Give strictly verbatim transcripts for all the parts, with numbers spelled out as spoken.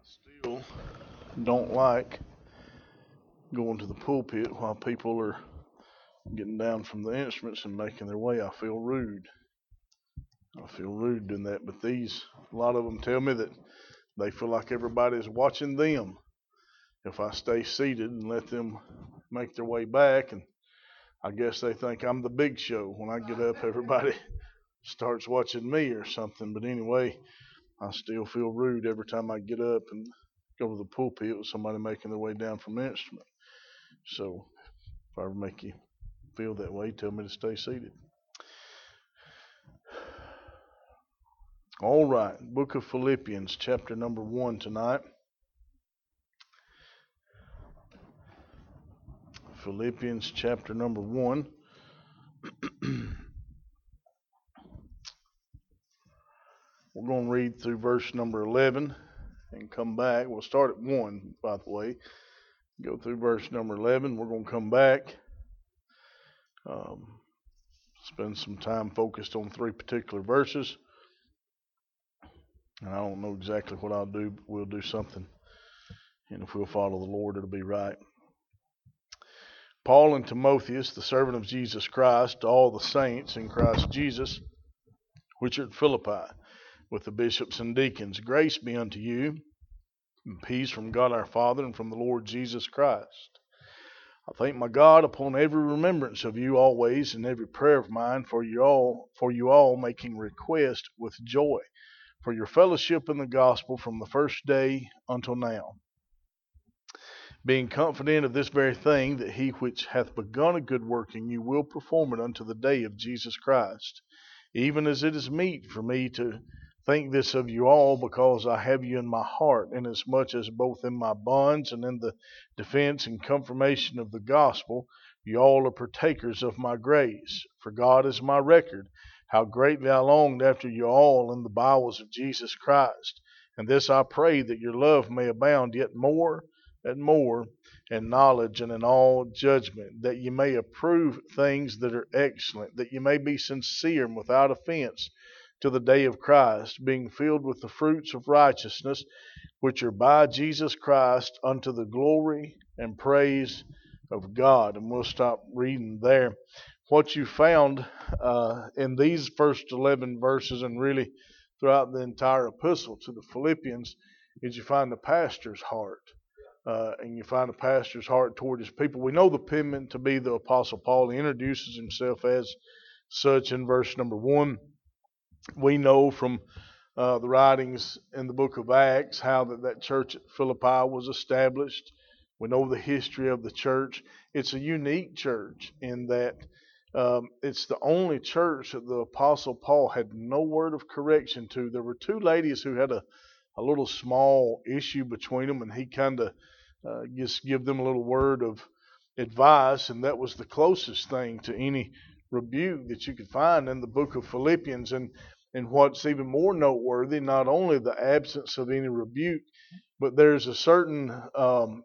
Still don't like going to the pulpit while people are getting down from the instruments and making their way. I feel rude. I feel rude doing that. But these, a lot of them tell me that they feel like everybody's watching them if I stay seated and let them make their way back. And I guess they think I'm the big show. When I get up, everybody starts watching me or something. But anyway, I still feel rude every time I get up and go to the pulpit with somebody making their way down from the instrument. So if I ever make you feel that way, tell me to stay seated. All right, book of Philippians, chapter number one tonight. Philippians chapter number one. We're going to read through verse number eleven and come back. We'll start at one, by the way. Go through verse number eleven. We're going to come back. Um, spend some time focused on three particular verses. And I don't know exactly what I'll do, but we'll do something. And if we'll follow the Lord, it'll be right. Paul and Timotheus, the servant of Jesus Christ, to all the saints in Christ Jesus, which are at Philippi, with the bishops and deacons, grace be unto you, and peace from God our Father and from the Lord Jesus Christ. I thank my God upon every remembrance of you always, and every prayer of mine for you all, for you all making request with joy, for your fellowship in the gospel from the first day until now, being confident of this very thing, that he which hath begun a good work in you will perform it unto the day of Jesus Christ, even as it is meet for me to think this of you all, because I have you in my heart, inasmuch as both in my bonds and in the defense and confirmation of the gospel, you all are partakers of my grace. For God is my record, how greatly I longed after you all in the bowels of Jesus Christ. And this I pray, that your love may abound yet more and more in knowledge and in all judgment, that ye may approve things that are excellent, that ye may be sincere and without offense to the day of Christ, being filled with the fruits of righteousness, which are by Jesus Christ unto the glory and praise of God. And we'll stop reading there. What you found uh, in these first eleven verses, and really throughout the entire epistle to the Philippians, is you find the pastor's heart. Uh, and you find the pastor's heart toward his people. We know the penman to be the Apostle Paul. He introduces himself as such in verse number one. We know from uh, the writings in the book of Acts how that, that church at Philippi was established. We know the history of the church. It's a unique church in that um, it's the only church that the Apostle Paul had no word of correction to. There were two ladies who had a, a little small issue between them, and he kind of uh, just give them a little word of advice, and that was the closest thing to any rebuke that you could find in the book of Philippians. And and what's even more noteworthy, not only the absence of any rebuke, but there's a certain um,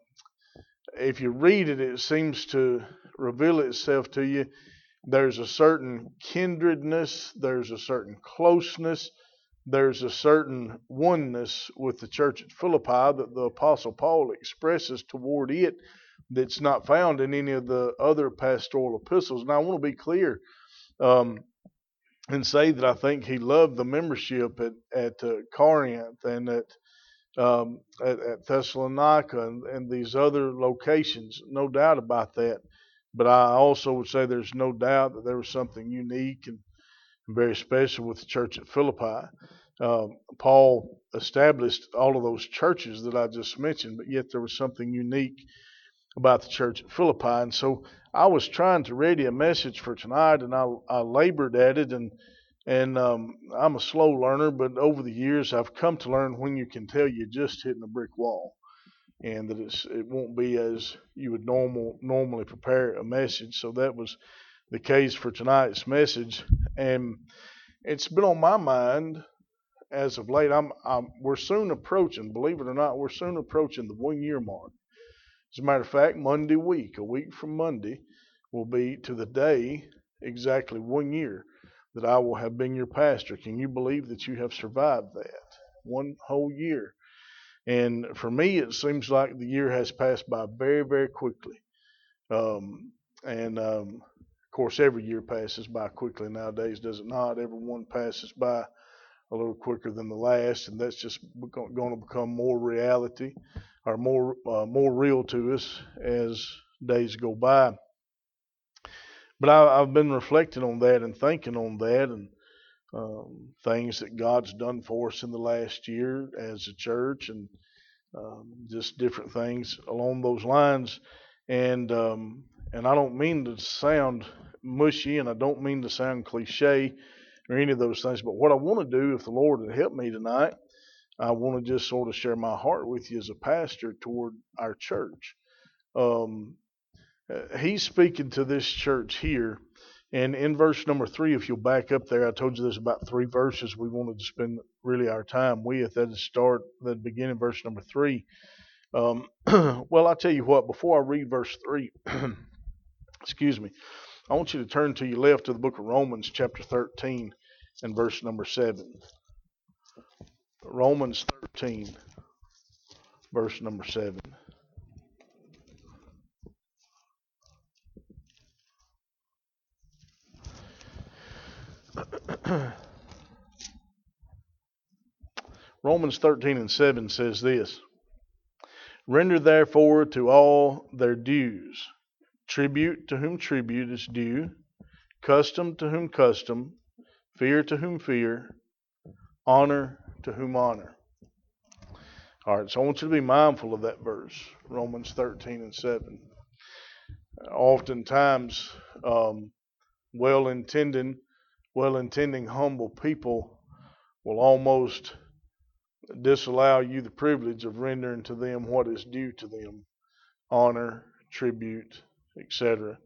if you read it, it seems to reveal itself to you. There's a certain kindredness, there's a certain closeness, there's a certain oneness with the church at Philippi that the Apostle Paul expresses toward it that's not found in any of the other pastoral epistles. Now, I want to be clear um, and say that I think he loved the membership at, at uh, Corinth and at, um, at, at Thessalonica and, and these other locations. No doubt about that. But I also would say there's no doubt that there was something unique and very special with the church at Philippi. Um, Paul established all of those churches that I just mentioned, but yet there was something unique about the church at Philippi. And so I was trying to ready a message for tonight, and I, I labored at it, and and um, I'm a slow learner, but over the years I've come to learn when you can tell you're just hitting a brick wall, and that it's, it won't be as you would normal normally prepare a message. So that was the case for tonight's message, and it's been on my mind as of late. I'm, I'm we're soon approaching, believe it or not, we're soon approaching the one year mark. As a matter of fact, Monday week, a week from Monday, will be to the day exactly one year that I will have been your pastor. Can you believe that you have survived that? One whole year. And for me, it seems like the year has passed by very, very quickly. Um, and um, of course, every year passes by quickly nowadays, does it not? Every one passes by a little quicker than the last, and that's just going to become more reality or more uh, more real to us as days go by. But I, I've been reflecting on that and thinking on that, and um, things that God's done for us in the last year as a church, and um, just different things along those lines. And um, and I don't mean to sound mushy, and I don't mean to sound cliche or any of those things. But what I want to do, if the Lord would help me tonight, I want to just sort of share my heart with you as a pastor toward our church. Um, uh, he's speaking to this church here. And in verse number three, if you'll back up there, I told you there's about three verses we wanted to spend really our time with. That is start, that begin in verse number three. Um, well, I'll tell you what, before I read verse three, excuse me, I want you to turn to your left to the book of Romans, chapter thirteen, and verse number seven. Romans thirteen, verse number seven. Romans thirteen and seven says this: Render therefore to all their dues, tribute to whom tribute is due, custom to whom custom, fear to whom fear, honor to whom honor. All right, so I want you to be mindful of that verse, Romans thirteen and seven. Oftentimes, um, well-intending, well-intending humble people will almost disallow you the privilege of rendering to them what is due to them, honor, tribute, et cetera.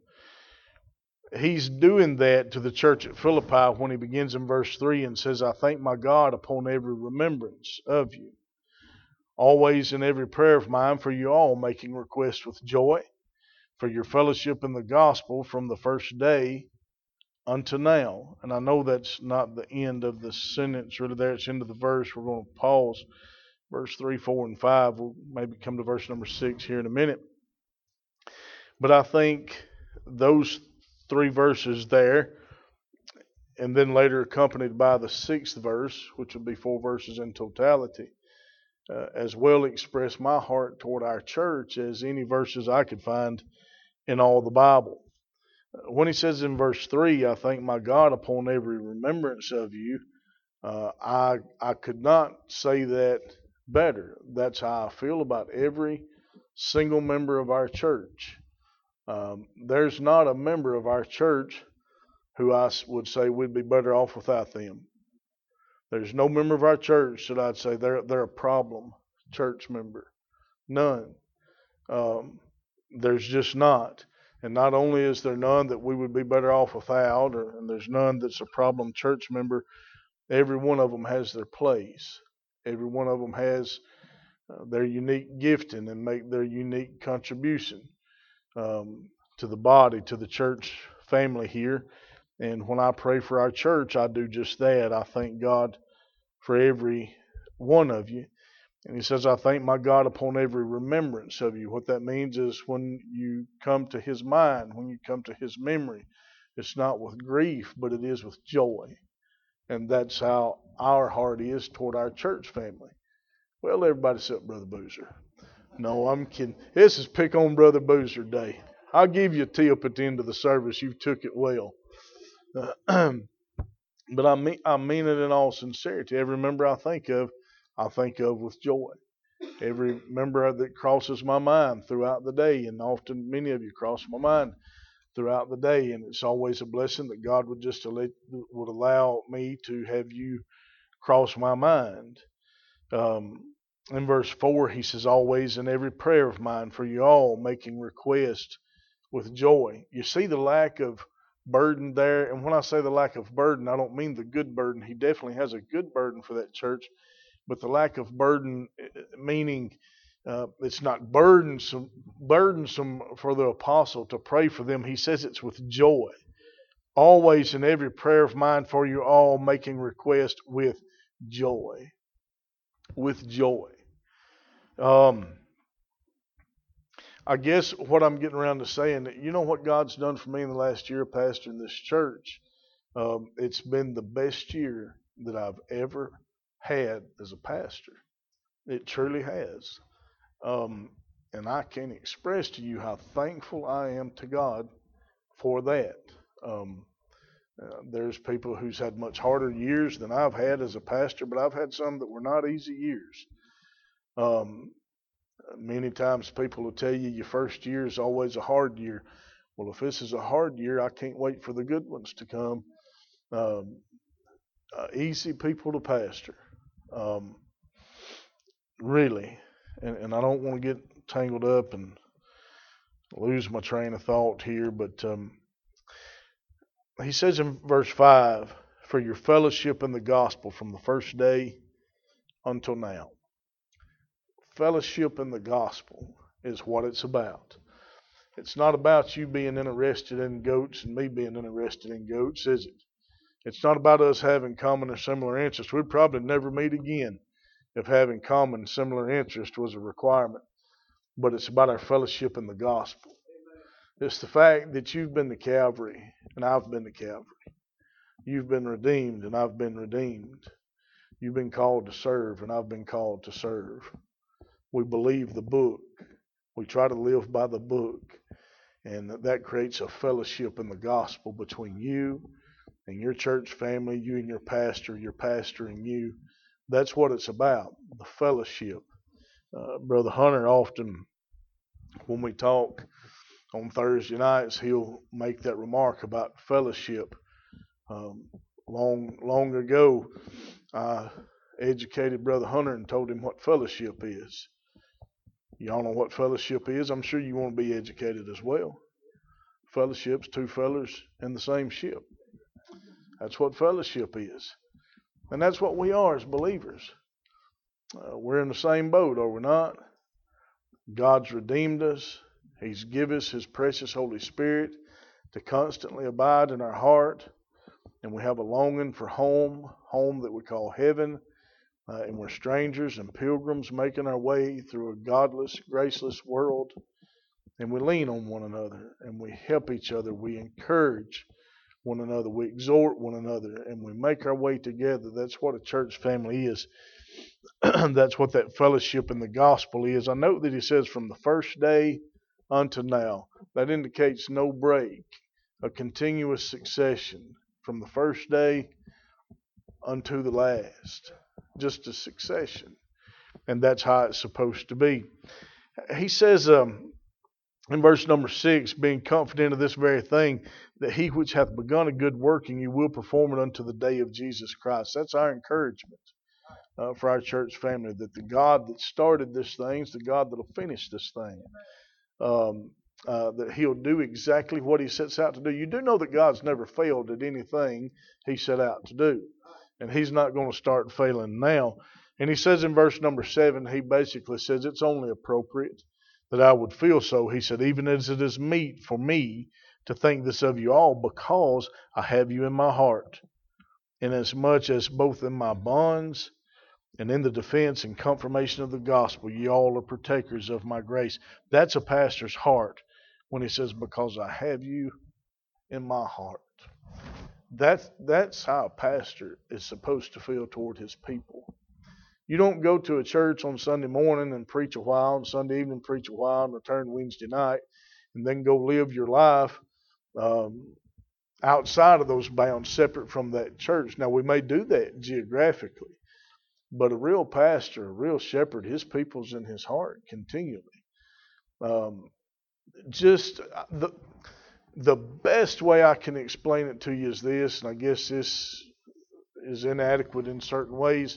He's doing that to the church at Philippi when he begins in verse three and says, I thank my God upon every remembrance of you, always in every prayer of mine for you all, making request with joy for your fellowship in the gospel from the first day unto now. And I know that's not the end of the sentence really there. It's the end of the verse. We're going to pause verse three, four, and five. We'll maybe come to verse number six here in a minute. But I think those three verses there, and then later accompanied by the sixth verse, which would be four verses in totality, uh, as well express my heart toward our church as any verses I could find in all the Bible. When he says in verse three, I thank my God upon every remembrance of you, uh, I I could not say that better. That's how I feel about every single member of our church. Um, there's not a member of our church who I would say we'd be better off without them. There's no member of our church that I'd say they're they're a problem church member. None. Um, there's just not. And not only is there none that we would be better off without, or, and there's none that's a problem church member, every one of them has their place. Every one of them has uh, their unique gifting and make their unique contribution um, to the body, to the church family here. And when I pray for our church, I do just that. I thank God for every one of you. And he says, I thank my God upon every remembrance of you. What that means is when you come to his mind, when you come to his memory, it's not with grief, but it is with joy. And that's how our heart is toward our church family. Well, everybody except Brother Boozer. No, I'm kidding. This is Pick on Brother Boozer Day. I'll give you a tip at the end of the service. You took it well. Uh, but I mean, I mean it in all sincerity. Every member I think of, I think of with joy. Every member that crosses my mind throughout the day, and often many of you cross my mind throughout the day, and it's always a blessing that God would just would allow me to have you cross my mind. Um, in verse four, he says, always in every prayer of mine for you all, making request with joy. You see the lack of burden there, and when I say the lack of burden, I don't mean the good burden. He definitely has a good burden for that church. But the lack of burden, meaning uh, it's not burdensome, burdensome for the apostle to pray for them. He says it's with joy. Always in every prayer of mine for you all, making request with joy. With joy. Um, I guess what I'm getting around to saying, that you know what God's done for me in the last year, pastor, in this church. Um, it's been the best year that I've ever had as a pastor. It truly has. Um, and I can't express to you how thankful I am to God for that. Um, uh, there's people who's had much harder years than I've had as a pastor, but I've had some that were not easy years. Um, many times people will tell you your first year is always a hard year. Well, if this is a hard year, I can't wait for the good ones to come. Um, uh, easy people to pastor. Um, really. And, and I don't want to get tangled up and lose my train of thought here, but um, he says in verse five, for your fellowship in the gospel from the first day until now. Fellowship in the gospel is what it's about. It's not about you being interested in goats and me being interested in goats, is it? It's not about us having common or similar interests. We'd probably never meet again if having common similar interest was a requirement. But it's about our fellowship in the gospel. It's the fact that you've been to Calvary and I've been to Calvary. You've been redeemed and I've been redeemed. You've been called to serve and I've been called to serve. We believe the book. We try to live by the book. And that creates a fellowship in the gospel between you and your church family, you and your pastor, your pastor and you. That's what it's about, the fellowship. Uh, Brother Hunter often, when we talk on Thursday nights, he'll make that remark about fellowship. Um, long, long ago, I educated Brother Hunter and told him what fellowship is. Y'all know what fellowship is? I'm sure you want to be educated as well. Fellowship's two fellers in the same ship. That's what fellowship is. And that's what we are as believers. Uh, we're in the same boat, are we not? God's redeemed us. He's given us His precious Holy Spirit to constantly abide in our heart. And we have a longing for home, home that we call heaven. Uh, and we're strangers and pilgrims making our way through a godless, graceless world. And we lean on one another and we help each other. We encourage one another. We exhort one another and we make our way together. That's what a church family is. That's what that fellowship in the gospel is. I note that he says from the first day unto now. That indicates no break, a continuous succession from the first day unto the last. Just a succession. And that's how it's supposed to be. He says um, in verse number six, being confident of this very thing, that he which hath begun a good work in you will perform it unto the day of Jesus Christ. That's our encouragement uh, for our church family, that the God that started this thing is the God that will finish this thing. Um, uh, that he'll do exactly what he sets out to do. You do know that God's never failed at anything he set out to do. And he's not going to start failing now. And he says in verse number seven, he basically says it's only appropriate that I would feel so. He said, even as it is meet for me to think this of you all, because I have you in my heart, inasmuch as both in my bonds and in the defense and confirmation of the gospel, ye all are partakers of my grace. That's a pastor's heart when he says, because I have you in my heart. That's, that's how a pastor is supposed to feel toward his people. You don't go to a church on Sunday morning and preach a while, and Sunday evening preach a while, and return Wednesday night, and then go live your life um, outside of those bounds, separate from that church. Now, we may do that geographically, but a real pastor, a real shepherd, his people's in his heart continually. Um, just the the best way I can explain it to you is this, and I guess this is inadequate in certain ways.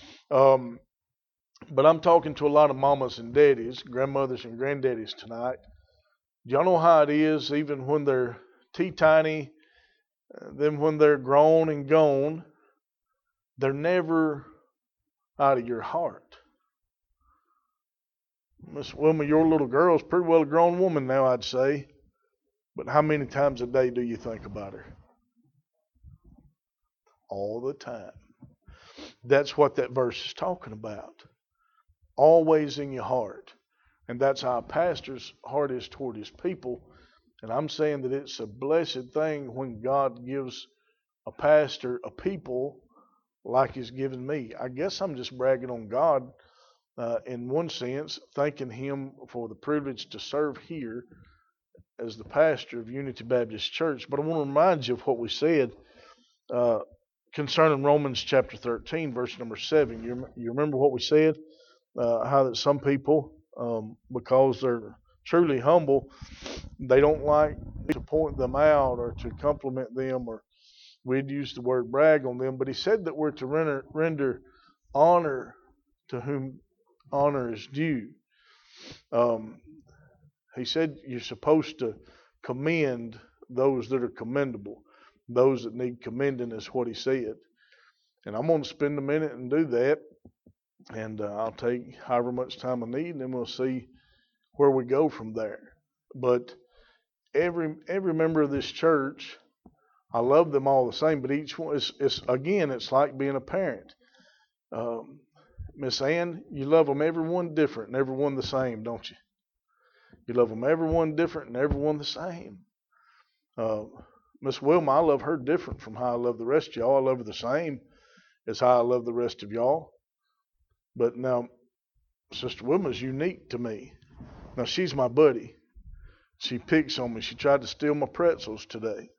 Um, but I'm talking to a lot of mamas and daddies, grandmothers and granddaddies tonight. Do y'all know how it is, even when they're teeny-tiny, then when they're grown and gone, they're never out of your heart. Miss Wilma, your little girl's pretty well a grown woman now, I'd say. But how many times a day do you think about her? All the time. That's what that verse is talking about. always in your heart. And that's how a pastor's heart is toward his people. And I'm saying that it's a blessed thing when God gives a pastor a people like he's given me. I guess I'm just bragging on God uh, in one sense, thanking him for the privilege to serve here as the pastor of Unity Baptist Church. But I want to remind you of what we said uh, concerning Romans chapter thirteen, verse number seven. You, you remember what we said? Uh, how that some people, um, because they're truly humble, they don't like to point them out or to compliment them, or we'd use the word brag on them. But he said that we're to render, render honor to whom honor is due. Um, he said you're supposed to commend those that are commendable. Those that need commending is what he said. And I'm going to spend a minute and do that. And uh, I'll take however much time I need, and then we'll see where we go from there. But every every member of this church, I love them all the same, but each one is, is again, it's like being a parent. Um, Miss Ann, you love them everyone different and everyone the same, don't you? You love them everyone different and everyone the same. Uh, Miss Wilma, I love her different from how I love the rest of y'all. I love her the same as how I love the rest of y'all. But now, Sister Wilma's unique to me. Now, she's my buddy. She picks on me. She tried to steal my pretzels today.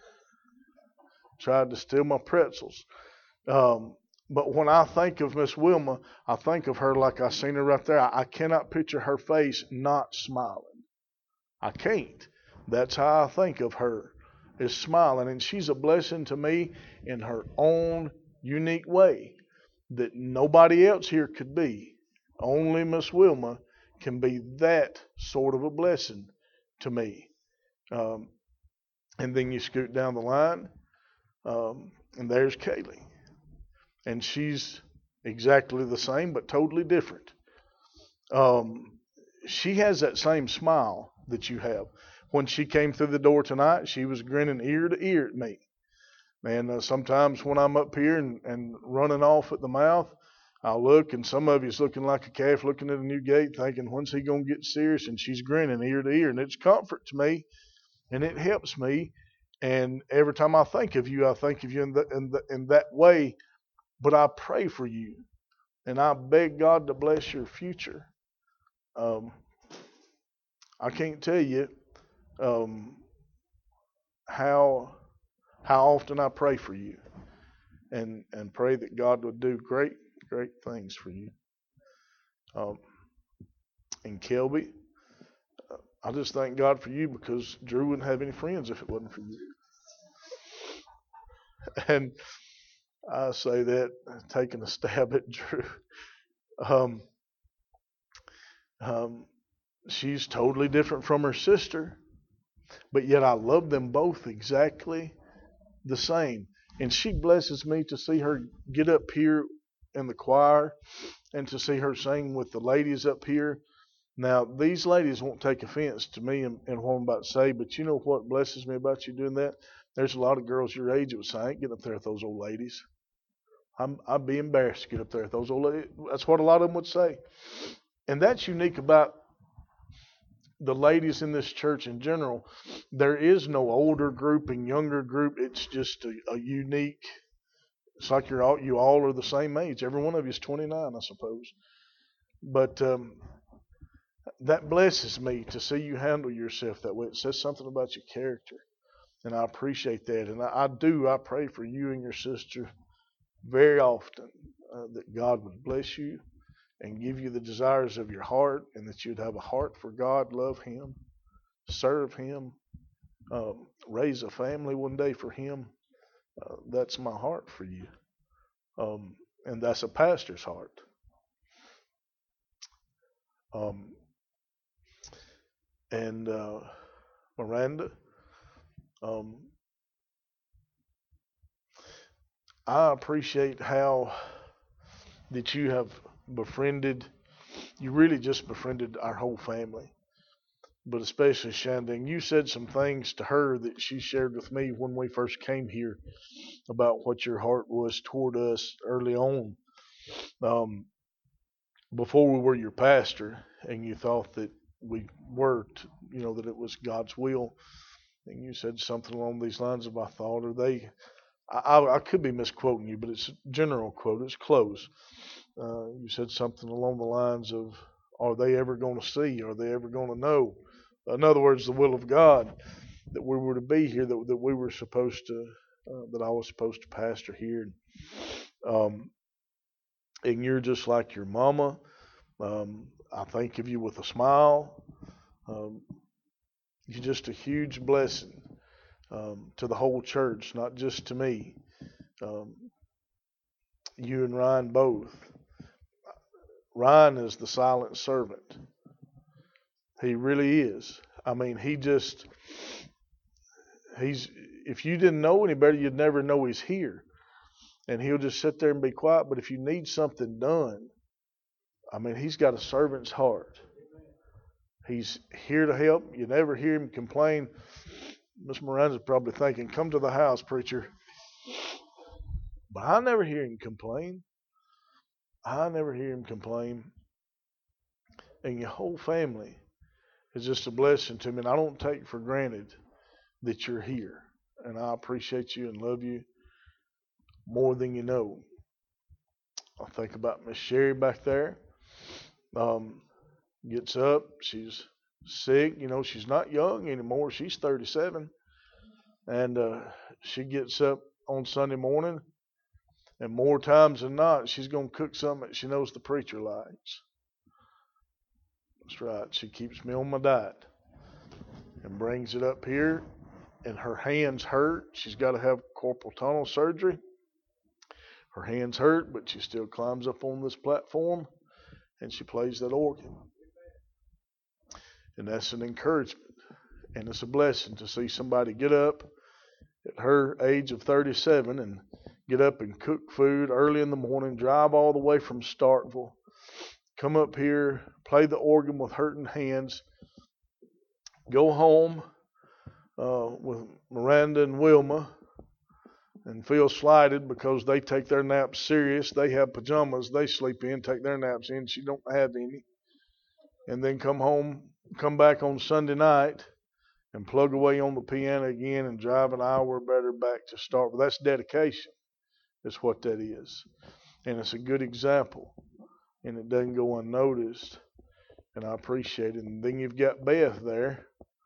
Tried to steal my pretzels. Um, but when I think of Miss Wilma, I think of her like I seen her right there. I, I cannot picture her face not smiling. I can't. That's how I think of her, is smiling. And she's a blessing to me in her own unique way that nobody else here could be. Only Miss Wilma can be that sort of a blessing to me. Um, and then you scoot down the line, um, and there's Kaylee. And she's exactly the same, but totally different. Um, she has that same smile that you have. When she came through the door tonight, she was grinning ear to ear at me. And uh, sometimes when I'm up here and, and running off at the mouth, I'll look, and some of you's looking like a calf looking at a new gate, thinking, when's he going to get serious? And she's grinning ear to ear. And it's comfort to me, and it helps me. And every time I think of you, I think of you in, the, in, the, in that way. But I pray for you, and I beg God to bless your future. Um, I can't tell you um, how how often I pray for you, and and pray that God would do great great things for you. Um, and Kelby, uh, I just thank God for you, because Drew wouldn't have any friends if it wasn't for you. And I say that taking a stab at Drew. Um, um, she's totally different from her sister, but yet I love them both exactly the same. And she blesses me to see her get up here in the choir and to see her sing with the ladies up here. Now, these ladies won't take offense to me and, and what I'm about to say, but you know what blesses me about you doing that? There's a lot of girls your age that would say, I ain't getting up there with those old ladies. I'm, I'd be embarrassed to get up there with those old ladies. That's what a lot of them would say. And that's unique about the ladies in this church in general. There is no older group and younger group. It's just a, a unique, it's like you're all, you all are the same age. Every one of you is twenty-nine, I suppose. But um, that blesses me to see you handle yourself that way. It says something about your character. And I appreciate that. And I, I do, I pray for you and your sister very often, uh, that God would bless you and give you the desires of your heart, and that you'd have a heart for God, love Him, serve Him, um, raise a family one day for Him. Uh, that's my heart for you. Um, and that's a pastor's heart. Um, and uh, Miranda, um, I appreciate how that you have befriended, you really just befriended our whole family, but especially Shanding. You said some things to her that she shared with me when we first came here about what your heart was toward us early on. Um, before we were your pastor, and you thought that we were, to, you know, that it was God's will, and you said something along these lines of, I thought, or they, I, I, I could be misquoting you, but it's a general quote. It's close. Uh, you said something along the lines of, are they ever going to see? Are they ever going to know? In other words, the will of God, that we were to be here, that, that we were supposed to, uh, that I was supposed to pastor here. Um, and you're just like your mama. Um, I think of you with a smile. Um, you're just a huge blessing um, to the whole church, not just to me. Um, you and Ryan both. Ryan is the silent servant. He really is. I mean, he just, he's, if you didn't know any better, you'd never know he's here. And he'll just sit there and be quiet. But if you need something done, I mean, he's got a servant's heart. He's here to help. You never hear him complain. Miss Miranda's probably thinking, come to the house, preacher. But I never hear him complain. I never hear him complain. And your whole family is just a blessing to me. And I don't take for granted that you're here. And I appreciate you and love you more than you know. I think about Miss Sherry back there. Um, gets up. She's sick. You know, she's not young anymore. She's thirty-seven. And uh, she gets up on Sunday morning. And more times than not, she's going to cook something that she knows the preacher likes. That's right. She keeps me on my diet and brings it up here. And her hands hurt. She's got to have carpal tunnel surgery. Her hands hurt, but she still climbs up on this platform and she plays that organ. And that's an encouragement. And it's a blessing to see somebody get up at her age of thirty-seven and get up and cook food early in the morning, drive all the way from Starkville, come up here, play the organ with hurting hands, go home uh, with Miranda and Wilma, and feel slighted because they take their naps serious. They have pajamas they sleep in, take their naps in. She don't have any. And then come home, come back on Sunday night and plug away on the piano again and drive an hour better back to Starkville. That's dedication. That's what that is. And it's a good example. And it doesn't go unnoticed. And I appreciate it. And then you've got Beth there.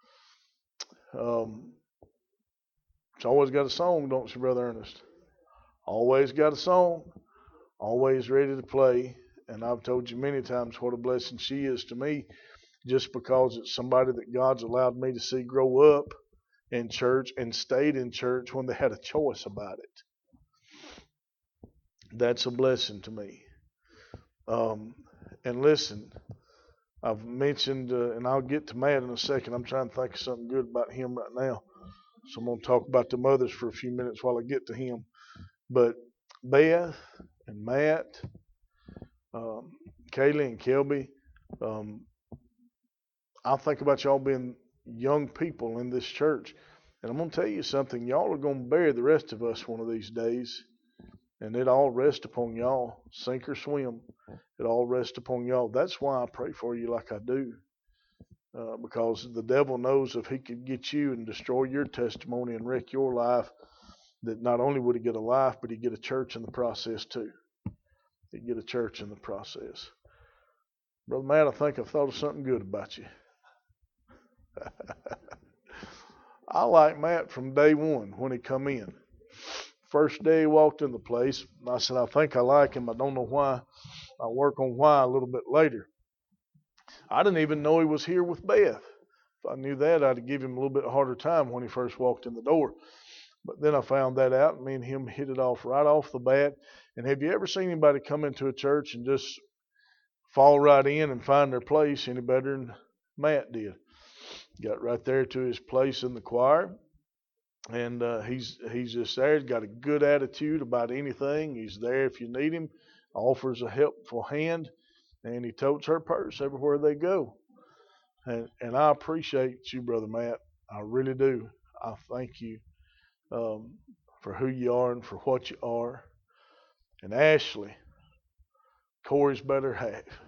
Um, She's always got a song, don't she, Brother Ernest? Always got a song. Always ready to play. And I've told you many times what a blessing she is to me, just because it's somebody that God's allowed me to see grow up in church and stayed in church when they had a choice about it. That's a blessing to me. Um, and listen, I've mentioned, uh, and I'll get to Matt in a second. I'm trying to think of something good about him right now. So I'm going to talk about the mothers for a few minutes while I get to him. But Beth and Matt, um, Kaylee and Kelby, um, I think about y'all being young people in this church. And I'm going to tell you something. Y'all are going to bury the rest of us one of these days. And it all rests upon y'all. Sink or swim. It all rests upon y'all. That's why I pray for you like I do. Uh, because the devil knows if he could get you and destroy your testimony and wreck your life, that not only would he get a life, but he'd get a church in the process too. He'd get a church in the process. Brother Matt, I think I've thought of something good about you. I like Matt from day one when he come in. First day he walked in the place, I said, I think I like him. I don't know why. I'll work on why a little bit later. I didn't even know he was here with Beth. If I knew that, I'd give him a little bit harder time when he first walked in the door. But then I found that out, and me and him hit it off right off the bat. And have you ever seen anybody come into a church and just fall right in and find their place any better than Matt did? Got right there to his place in the choir. And uh, he's he's just there. He's got a good attitude about anything. He's there if you need him. Offers a helpful hand, and he totes her purse everywhere they go. And and I appreciate you, Brother Matt. I really do. I thank you um, for who you are and for what you are. And Ashley, Corey's better half.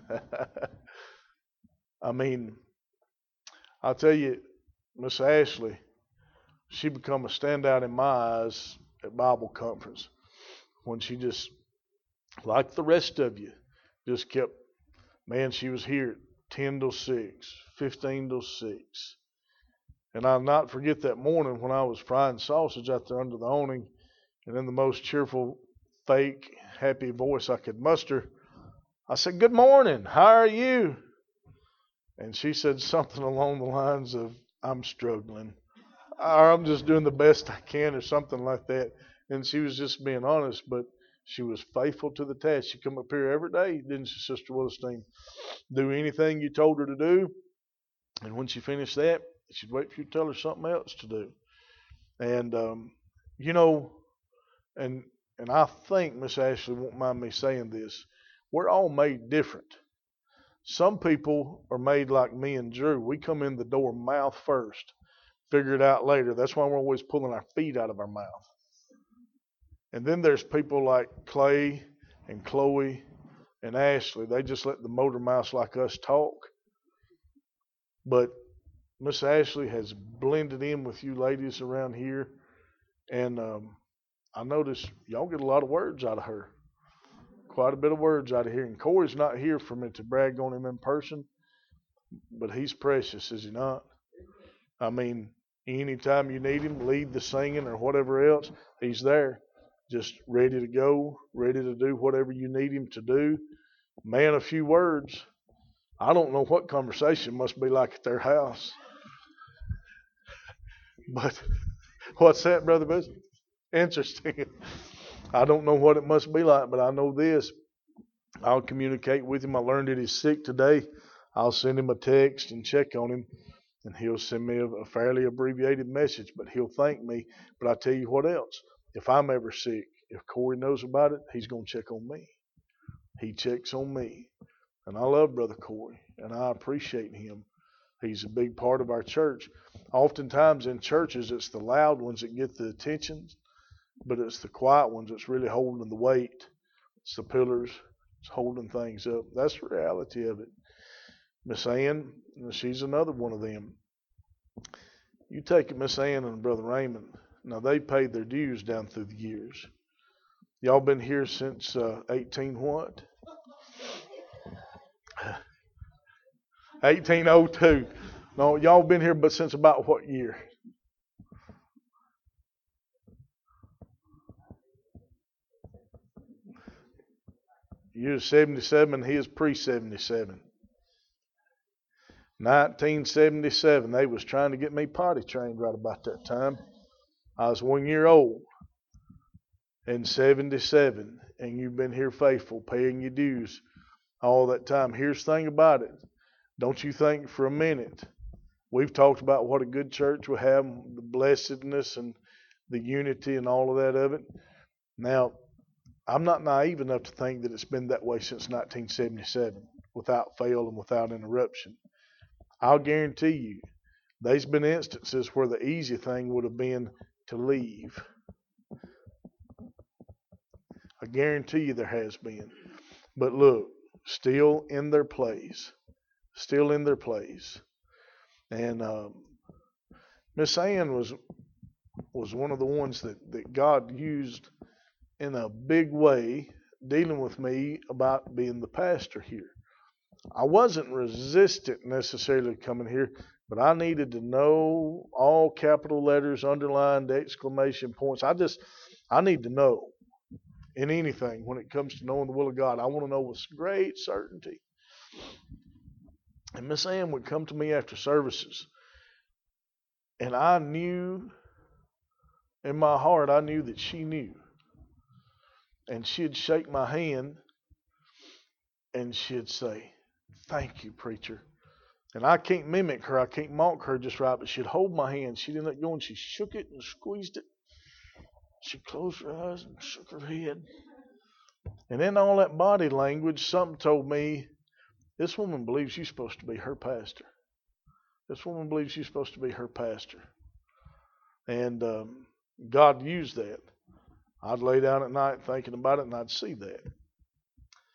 I mean, I'll tell you, Miss Ashley, she become a standout in my eyes at Bible conference when she just, like the rest of you, just kept, man, she was here at ten till six, fifteen till six. And I'll not forget that morning when I was frying sausage out there under the awning, and in the most cheerful, fake, happy voice I could muster, I said, "Good morning, how are you?" And she said something along the lines of, "I'm struggling," or "I'm just doing the best I can," or something like that. And she was just being honest, but she was faithful to the task. She come up here every day, didn't she, Sister Willisteen? Do anything you told her to do. And when she finished that, she'd wait for you to tell her something else to do. And, um, you know, and and I think Miss Ashley won't mind me saying this, we're all made different. Some people are made like me and Drew. We come in the door mouth first, figure it out later. That's why we're always pulling our feet out of our mouth. And then there's people like Clay and Chloe and Ashley. They just let the motor mouse like us talk. But Miss Ashley has blended in with you ladies around here. And um, I notice y'all get a lot of words out of her. Quite a bit of words out of here. And Corey's not here for me to brag on him in person, but he's precious, is he not? I mean, anytime you need him, lead the singing or whatever else, he's there. Just ready to go, ready to do whatever you need him to do. Man, a few words. I don't know what conversation must be like at their house. But what's that, Brother Buzz? Interesting. I don't know what it must be like, but I know this. I'll communicate with him. I learned that he's sick today. I'll send him a text and check on him, and he'll send me a, a fairly abbreviated message, but he'll thank me. But I tell you what else. If I'm ever sick, if Corey knows about it, he's going to check on me. He checks on me. And I love Brother Corey, and I appreciate him. He's a big part of our church. Oftentimes in churches, it's the loud ones that get the attention, but it's the quiet ones that's really holding the weight. It's the pillars. It's holding things up. That's the reality of it. Miss Ann, she's another one of them. You take Miss Ann and Brother Raymond. Now, they paid their dues down through the years. Y'all been here since uh, eighteen what? eighteen oh two. No, y'all been here but since about what year? You're seventy-seven, he is pre-seventy-seven. nineteen seventy-seven, they was trying to get me potty trained right about that time. I was one year old. In seventy-seven, and you've been here faithful, paying your dues all that time. Here's the thing about it. Don't you think for a minute, we've talked about what a good church we have, the blessedness and the unity and all of that of it. Now, I'm not naive enough to think that it's been that way since nineteen seventy-seven, without fail and without interruption. I'll guarantee you, there's been instances where the easy thing would have been to leave. I guarantee you there has been. But look, still in their place. Still in their place. And um, Miss Ann was was one of the ones that, that God used in a big way dealing with me about being the pastor here. I wasn't resistant necessarily coming here, but I needed to know all capital letters, underlined, exclamation points. I just, I need to know. In anything, when it comes to knowing the will of God, I want to know with great certainty. And Miss Ann would come to me after services, and I knew, in my heart, I knew that she knew. And she'd shake my hand, and she'd say, "Thank you, preacher." And I can't mimic her, I can't mock her just right, but she'd hold my hand. She didn't let go, and she shook it and squeezed it. She closed her eyes and shook her head. And in all that body language, something told me, this woman believes you're supposed to be her pastor. This woman believes you're supposed to be her pastor. And um, God used that. I'd lay down at night thinking about it, and I'd see that.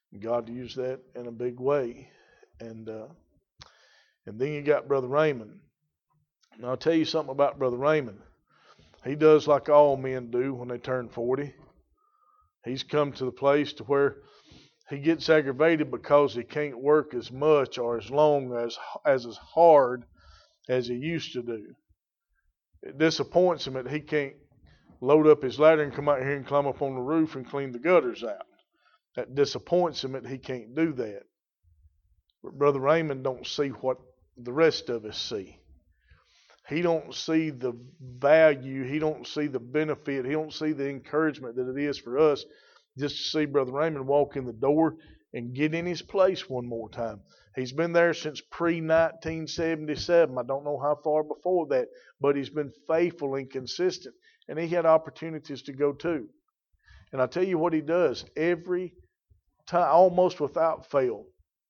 God used that in a big way. And uh, and then you got Brother Raymond. Now I'll tell you something about Brother Raymond. He does like all men do when they turn forty. He's come to the place to where he gets aggravated because he can't work as much or as long as as as hard as he used to do. It disappoints him that he can't load up his ladder and come out here and climb up on the roof and clean the gutters out. That disappoints him that he can't do that. But Brother Raymond don't see what the rest of us see. He don't see the value. He don't see the benefit. He don't see the encouragement that it is for us just to see Brother Raymond walk in the door and get in his place one more time. He's been there since pre nineteen seventy-seven. I don't know how far before that, but he's been faithful and consistent. And he had opportunities to go too. And I tell you what he does every time, almost without fail.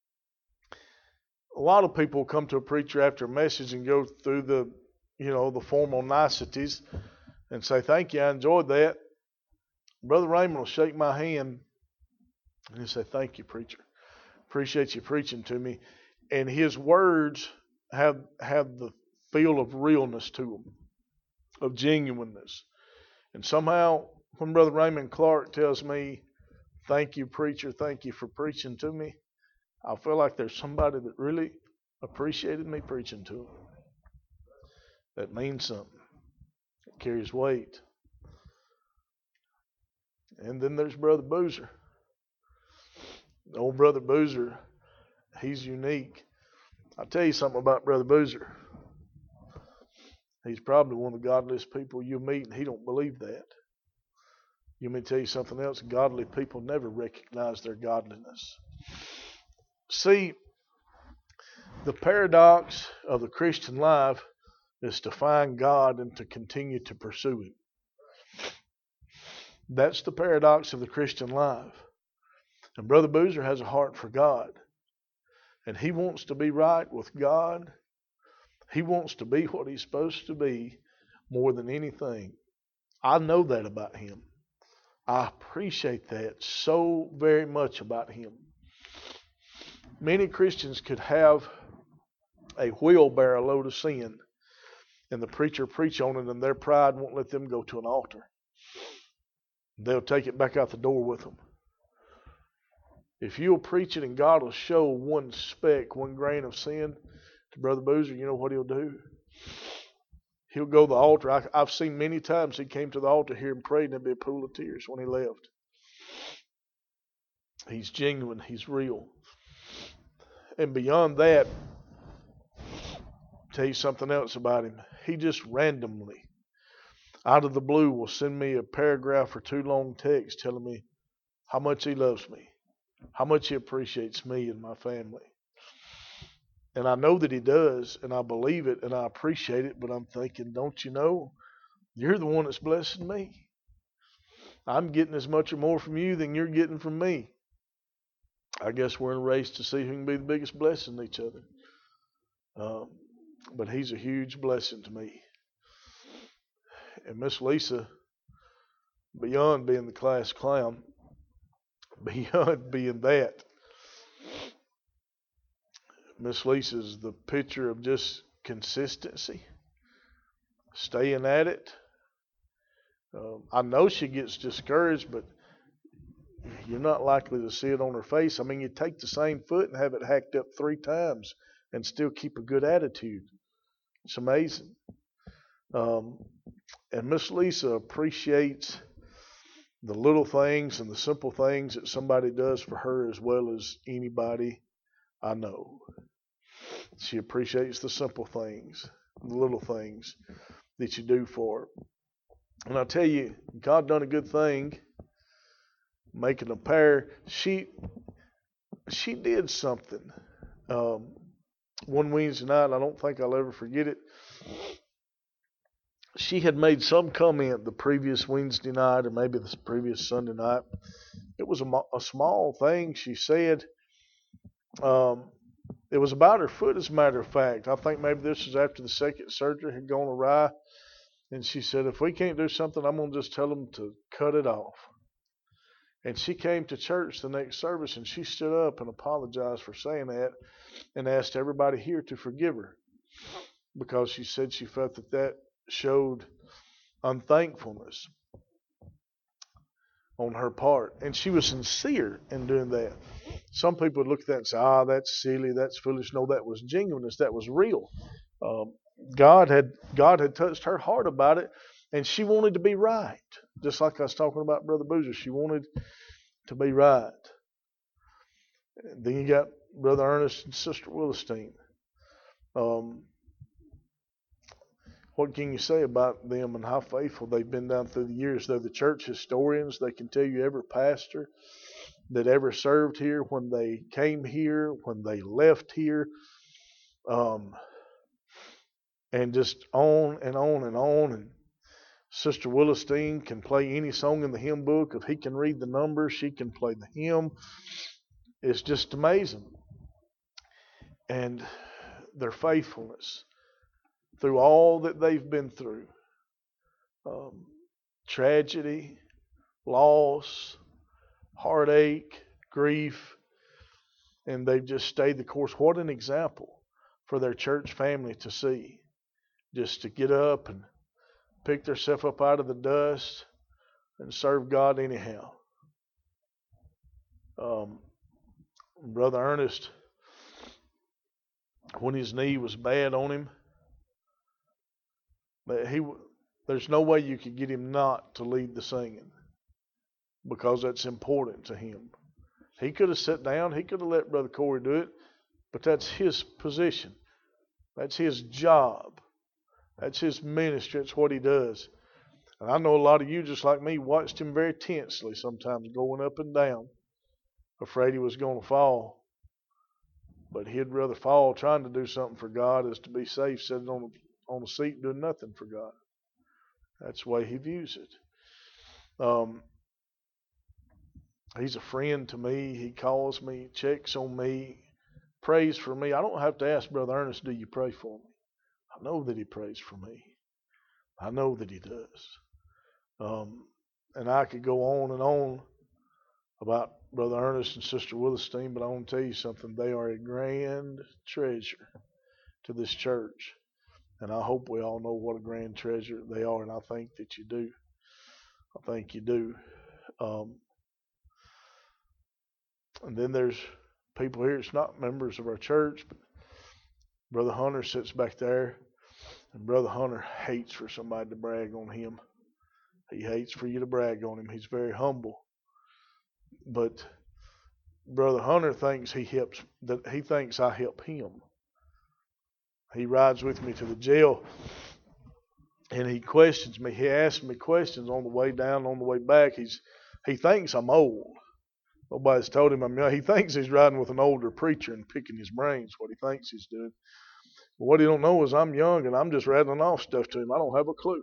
A lot of people come to a preacher after a message and go through the, you know, the formal niceties and say, thank you, I enjoyed that. Brother Raymond will shake my hand and he'll say, thank you, preacher. Appreciate you preaching to me. And his words have have the feel of realness to them, of genuineness. And somehow, when Brother Raymond Clark tells me, thank you, preacher, thank you for preaching to me, I feel like there's somebody that really appreciated me preaching to them. That means something. It carries weight. And then there's Brother Boozer. Old Brother Boozer, he's unique. I'll tell you something about Brother Boozer. He's probably one of the godliest people you meet, and he don't believe that. You may tell you something else. Godly people never recognize their godliness. See, the paradox of the Christian life is to find God and to continue to pursue Him. That's the paradox of the Christian life. And Brother Boozer has a heart for God. And he wants to be right with God. He wants to be what he's supposed to be more than anything. I know that about him. I appreciate that so very much about him. Many Christians could have a wheelbarrow load of sin, and the preacher preach on it, and their pride won't let them go to an altar. They'll take it back out the door with them. If you'll preach it and God will show one speck, one grain of sin to Brother Boozer, you know what he'll do? He'll go to the altar. I, I've seen many times he came to the altar here and prayed, and there'd be a pool of tears when he left. He's genuine. He's real. And beyond that, I'll tell you something else about him. He just randomly, out of the blue, will send me a paragraph or two long text telling me how much he loves me, how much he appreciates me and my family. And I know that he does, and I believe it, and I appreciate it, but I'm thinking, don't you know, you're the one that's blessing me. I'm getting as much or more from you than you're getting from me. I guess we're in a race to see who can be the biggest blessing to each other. Um, but he's a huge blessing to me. And Miss Lisa, beyond being the class clown, beyond being that, Miss Lisa's the picture of just consistency, staying at it. Um, I know she gets discouraged, but you're not likely to see it on her face. I mean, you take the same foot and have it hacked up three times and still keep a good attitude. It's amazing. Um, and Miss Lisa appreciates the little things and the simple things that somebody does for her as well as anybody I know. She appreciates the simple things, the little things that you do for her. And I tell you, God done a good thing making a pair. She she did something um, one Wednesday night. I don't think I'll ever forget it. She had made some comment the previous Wednesday night, or maybe the previous Sunday night. It was a, a small thing. She said, um, it was about her foot, as a matter of fact. I think maybe this was after the second surgery had gone awry. And she said, if we can't do something, I'm going to just tell them to cut it off. And she came to church the next service, and she stood up and apologized for saying that and asked everybody here to forgive her, because she said she felt that that showed unthankfulness on her part. And she was sincere in doing that. Some people would look at that and say, ah, that's silly, that's foolish. No, that was genuineness, that was real. Um, God had God had touched her heart about it, and she wanted to be right. Just like I was talking about Brother Boozer, she wanted to be right. And then you got Brother Ernest and Sister Willistine. Um, what can you say about them and how faithful they've been down through the years? They're the church historians. They can tell you every pastor that ever served here, when they came here, when they left here, um, and just on and on and on. And Sister Willistine can play any song in the hymn book. If he can read the numbers, she can play the hymn. It's just amazing. And their faithfulness through all that they've been through, um, tragedy, loss, heartache, grief, and they've just stayed the course. What an example for their church family to see. Just to get up and pick themselves up out of the dust and serve God anyhow. Um, Brother Ernest, when his knee was bad on him, he there's no way you could get him not to lead the singing, because that's important to him. He could have sat down, he could have let Brother Corey do it, but that's his position. That's his job. That's his ministry. That's what he does. And I know a lot of you, just like me, watched him very tensely sometimes, going up and down, afraid he was going to fall. But he'd rather fall trying to do something for God as to be safe sitting on a, on a seat doing nothing for God. That's the way he views it. Um, he's a friend to me. He calls me, checks on me, prays for me. I don't have to ask Brother Ernest, do you pray for me? I know that he prays for me. I know that he does. Um, and I could go on and on about Brother Ernest and Sister Willistine, but I want to tell you something. They are a grand treasure to this church. And I hope we all know what a grand treasure they are, and I think that you do. I think you do. Um, and then there's people here, it's not members of our church, but Brother Hunter sits back there, and Brother Hunter hates for somebody to brag on him. He hates for you to brag on him. He's very humble. But Brother Hunter thinks he helps, that he thinks I help him. He rides with me to the jail, and he questions me. He asks me questions on the way down, on the way back. He's he thinks I'm old. Nobody's told him I'm young. He thinks he's riding with an older preacher and picking his brains, what he thinks he's doing. But what he don't know is I'm young, and I'm just rattling off stuff to him. I don't have a clue.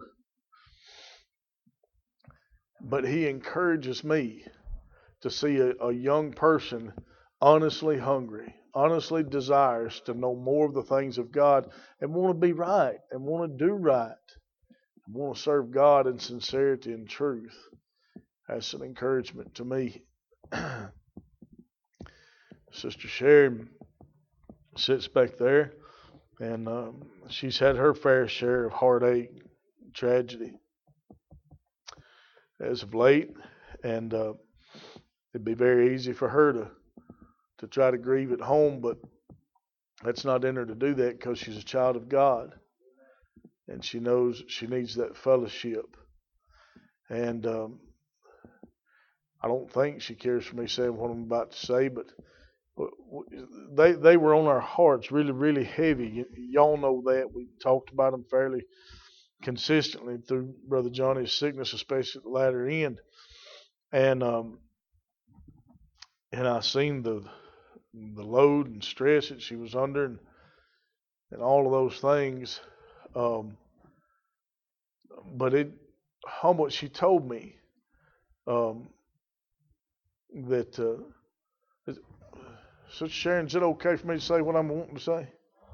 But he encourages me to see a, a young person honestly hungry, honestly desires to know more of the things of God, and want to be right, and want to do right, and want to serve God in sincerity and truth. That's an encouragement to me. Sister Sherry sits back there, and um, she's had her fair share of heartache, tragedy as of late, and uh, it'd be very easy for her to to try to grieve at home, but that's not in her to do that, because she's a child of God, and she knows she needs that fellowship. And um, I don't think she cares for me saying what I'm about to say, but they they were on our hearts really, really heavy. Y- y'all know that. We talked about them fairly consistently through Brother Johnny's sickness, especially at the latter end. And um, and I seen the the load and stress that she was under, and, and all of those things. Um, but it humbled. She told me um, that. Uh, is, Sister Sharon, is it okay for me to say what I'm wanting to say?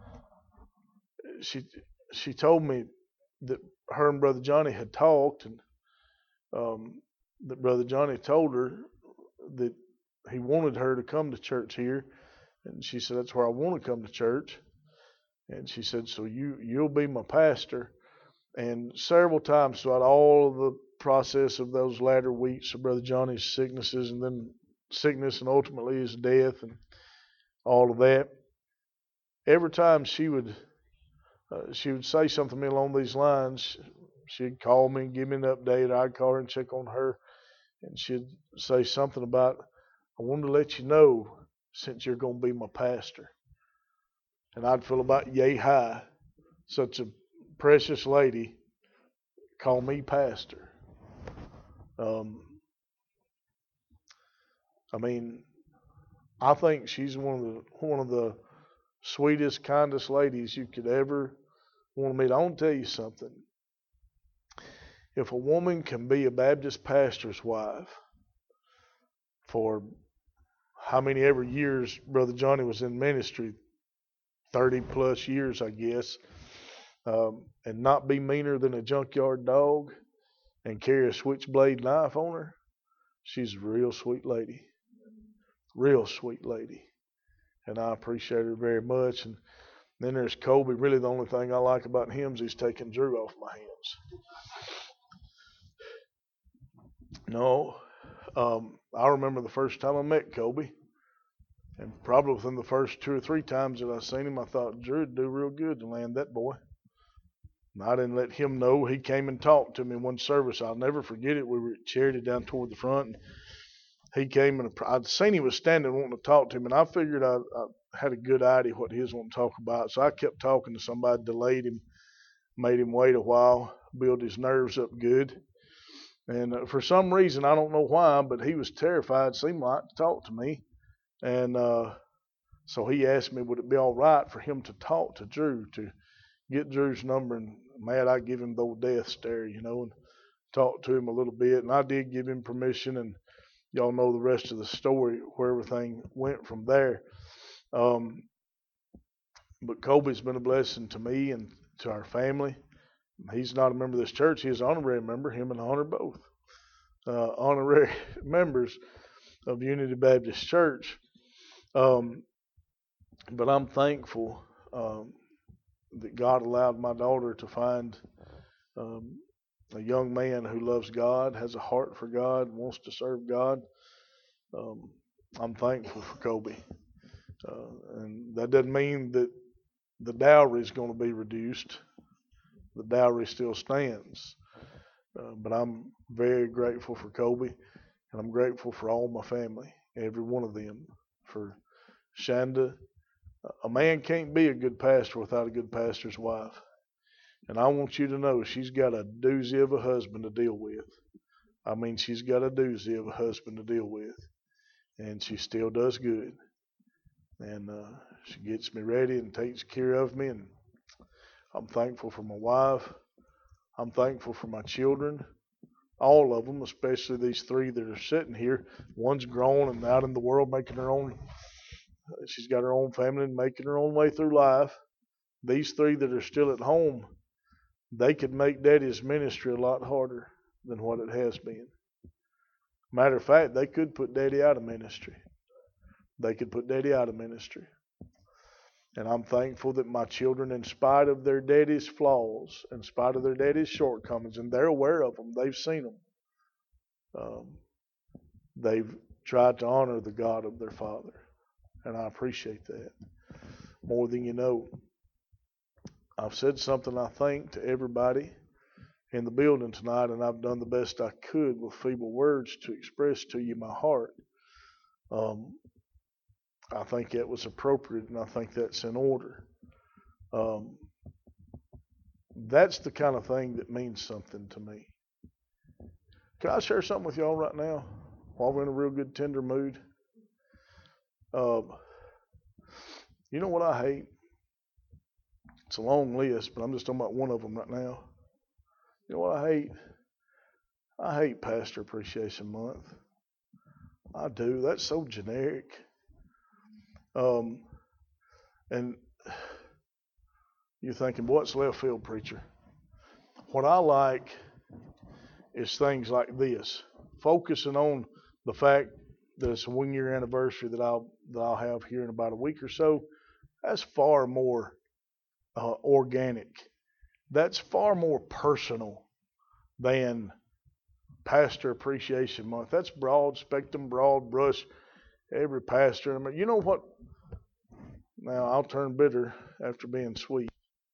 She she told me that her and Brother Johnny had talked, and um, that Brother Johnny told her that he wanted her to come to church here. And she said, that's where I want to come to church. And she said, so you, you'll be my pastor. And several times throughout all of the process of those latter weeks of Brother Johnny's sicknesses and then sickness and ultimately his death and all of that, every time she would uh, she would say something to me along these lines, she'd call me and give me an update. I'd call her and check on her. And she'd say something about, I wanted to let you know since you're going to be my pastor. And I'd feel about yay high. Such a precious lady call me pastor. Um, I mean, I think she's one of the one of the sweetest, kindest ladies you could ever want to meet. I want to tell you something. If a woman can be a Baptist pastor's wife for how many ever years Brother Johnny was in ministry, thirty plus years, I guess, um, and not be meaner than a junkyard dog and carry a switchblade knife on her, she's a real sweet lady. Real sweet lady. And I appreciate her very much. And then there's Kobe. Really the only thing I like about him is he's taking Drew off my hands. No. Um, I remember the first time I met Kobe. And probably within the first two or three times that I seen him, I thought Drew would do real good to land that boy. And I didn't let him know. He came and talked to me in one service. I'll never forget it. We were at Charity down toward the front. And he came and I'd seen he was standing wanting to talk to him. And I figured I, I had a good idea what he was wanting to talk about. So I kept talking to somebody, delayed him, made him wait a while, build his nerves up good. And uh, for some reason, I don't know why, but he was terrified, seemed like, to talk to me. And uh, so he asked me, would it be all right for him to talk to Drew, to get Drew's number? And man, I give him the old death stare, you know, and talk to him a little bit. And I did give him permission, and y'all know the rest of the story, where everything went from there. Um, but Kobe's been a blessing to me and to our family. He's not a member of this church. He's an honorary member. Him and Honor both. Uh, honorary members of Unity Baptist Church. Um, but I'm thankful um, that God allowed my daughter to find um, a young man who loves God, has a heart for God, wants to serve God. Um, I'm thankful for Kobe. Uh, and that doesn't mean that the dowry is going to be reduced. The dowry still stands. Uh, but I'm very grateful for Kobe, and I'm grateful for all my family, every one of them, for Shanda. A man can't be a good pastor without a good pastor's wife. And I want you to know she's got a doozy of a husband to deal with. I mean, she's got a doozy of a husband to deal with. And she still does good. And uh, she gets me ready and takes care of me. And I'm thankful for my wife. I'm thankful for my children. All of them, especially these three that are sitting here. One's grown and out in the world making her own. She's got her own family and making her own way through life. These three that are still at home, they could make Daddy's ministry a lot harder than what it has been. Matter of fact, they could put Daddy out of ministry. They could put Daddy out of ministry. And I'm thankful that my children, in spite of their daddy's flaws, in spite of their daddy's shortcomings, and they're aware of them, they've seen them, um, they've tried to honor the God of their father. And I appreciate that more than you know. I've said something, I think, to everybody in the building tonight, and I've done the best I could with feeble words to express to you my heart. Um, I think that was appropriate, and I think that's in order. Um, that's the kind of thing that means something to me. Can I share something with y'all right now while we're in a real good tender mood? Um, you know what I hate? It's a long list, but I'm just talking about one of them right now. You know what I hate? I hate Pastor Appreciation Month. I do. That's so generic. Um, and you're thinking, what's left field, preacher? What I like is things like this. Focusing on the fact this one year anniversary that I'll that I'll have here in about a week or so, that's far more uh, organic. That's far more personal than Pastor Appreciation Month. That's broad spectrum, broad brush. Every pastor. I mean, you know what? Now I'll turn bitter after being sweet.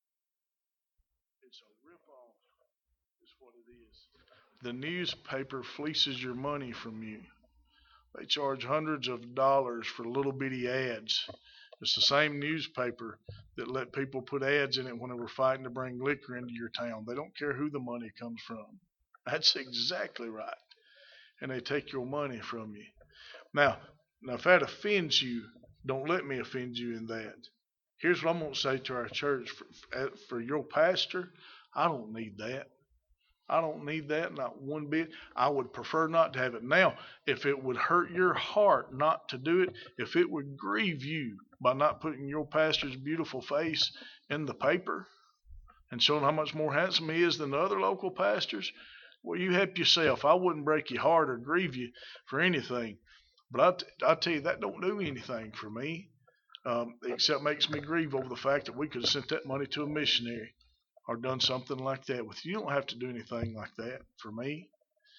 It's a ripoff, is what it is. The newspaper fleeces your money from you. They charge hundreds of dollars for little bitty ads. It's the same newspaper that let people put ads in it when they were fighting to bring liquor into your town. They don't care who the money comes from. That's exactly right. And they take your money from you. Now, now if that offends you, don't let me offend you in that. Here's what I'm going to say to our church. For, for your pastor, I don't need that. I don't need that, not one bit. I would prefer not to have it. Now, if it would hurt your heart not to do it, if it would grieve you by not putting your pastor's beautiful face in the paper and showing how much more handsome he is than the other local pastors, well, you help yourself. I wouldn't break your heart or grieve you for anything. But I, t- I tell you, that don't do anything for me, um, except makes me grieve over the fact that we could have sent that money to a missionary or done something like that with you. You don't have to do anything like that for me.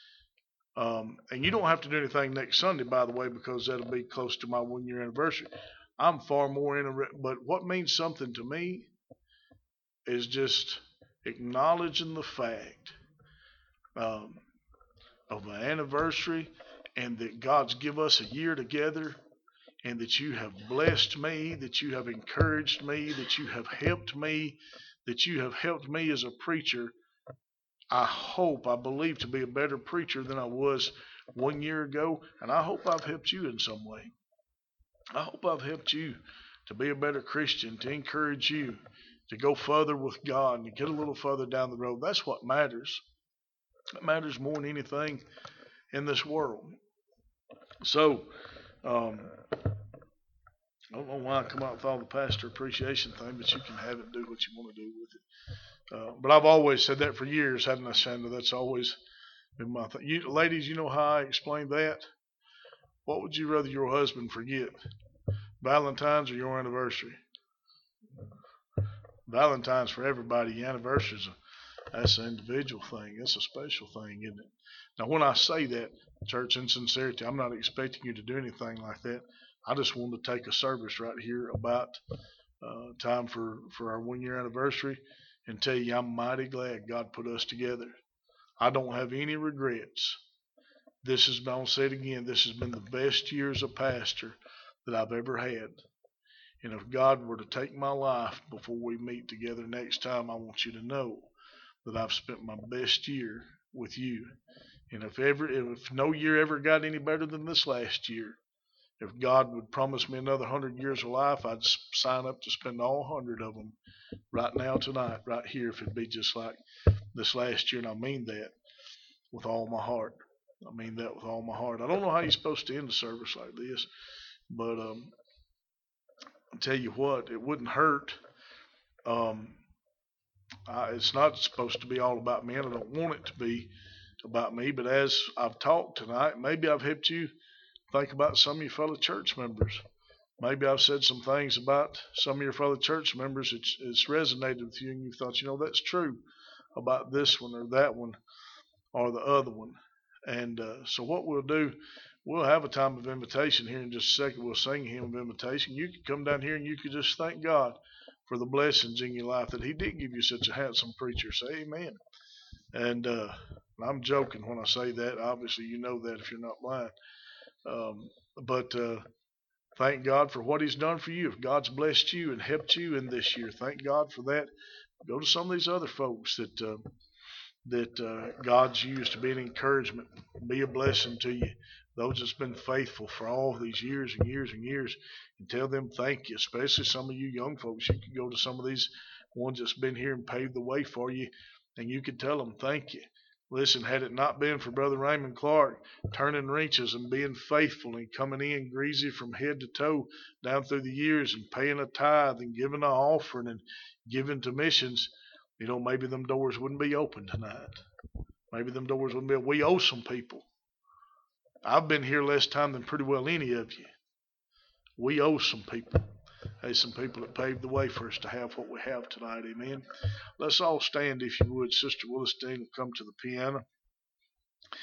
Um, and you don't have to do anything next Sunday, by the way, because that'll be close to my one-year anniversary. I'm far more interested. But what means something to me is just acknowledging the fact um, of an anniversary and that God's give us a year together and that you have blessed me, that you have encouraged me, that you have helped me, that you have helped me as a preacher. I hope, I believe, to be a better preacher than I was one year ago, and I hope I've helped you in some way. I hope I've helped you to be a better Christian, to encourage you to go further with God and to get a little further down the road. That's what matters. That matters more than anything in this world. So, um, I don't know why I come out with all the pastor appreciation thing, but you can have it, do what you want to do with it. Uh, but I've always said that for years, hadn't I, Sandra? That's always been my thing. You, ladies, you know how I explain that? What would you rather your husband forget, Valentine's or your anniversary? Valentine's for everybody. Anniversary's a, that's an individual thing. That's a special thing, isn't it? Now, when I say that, church, in sincerity, I'm not expecting you to do anything like that. I just wanted to take a service right here about uh, time for, for our one-year anniversary and tell you I'm mighty glad God put us together. I don't have any regrets. This has been, I'll say it again, this has been the best year as a pastor that I've ever had. And if God were to take my life before we meet together next time, I want you to know that I've spent my best year with you. And if ever, if no year ever got any better than this last year, if God would promise me another hundred years of life, I'd sign up to spend all hundred of them right now, tonight, right here, if it'd be just like this last year. And I mean that with all my heart. I mean that with all my heart. I don't know how you're supposed to end a service like this, but um, I'll tell you what, it wouldn't hurt. Um, I, it's not supposed to be all about me, and I don't want it to be about me. But as I've talked tonight, maybe I've helped you think about some of your fellow church members. Maybe I've said some things about some of your fellow church members. It's, it's resonated with you, and you thought, you know, that's true about this one or that one or the other one. And uh, so what we'll do, we'll have a time of invitation here in just a second. We'll sing a hymn of invitation. You could come down here and you could just thank God for the blessings in your life that He did give you such a handsome preacher. Say amen. And uh, I'm joking when I say that. Obviously, you know that if you're not blind. Um, but uh, thank God for what He's done for you. If God's blessed you and helped you in this year, thank God for that. Go to some of these other folks that uh, that uh, God's used to be an encouragement, be a blessing to you. Those that's been faithful for all these years and years and years, and tell them thank you. Especially some of you young folks, you can go to some of these ones that's been here and paved the way for you, and you can tell them thank you. Listen, had it not been for Brother Raymond Clark turning wrenches and being faithful and coming in greasy from head to toe down through the years and paying a tithe and giving an offering and giving to missions, you know, maybe them doors wouldn't be open tonight. Maybe them doors wouldn't be. We owe some people. I've been here less time than pretty well any of you. We owe some people. There's some people that paved the way for us to have what we have tonight. Amen. Let's all stand, if you would. Sister Williston will come to the piano.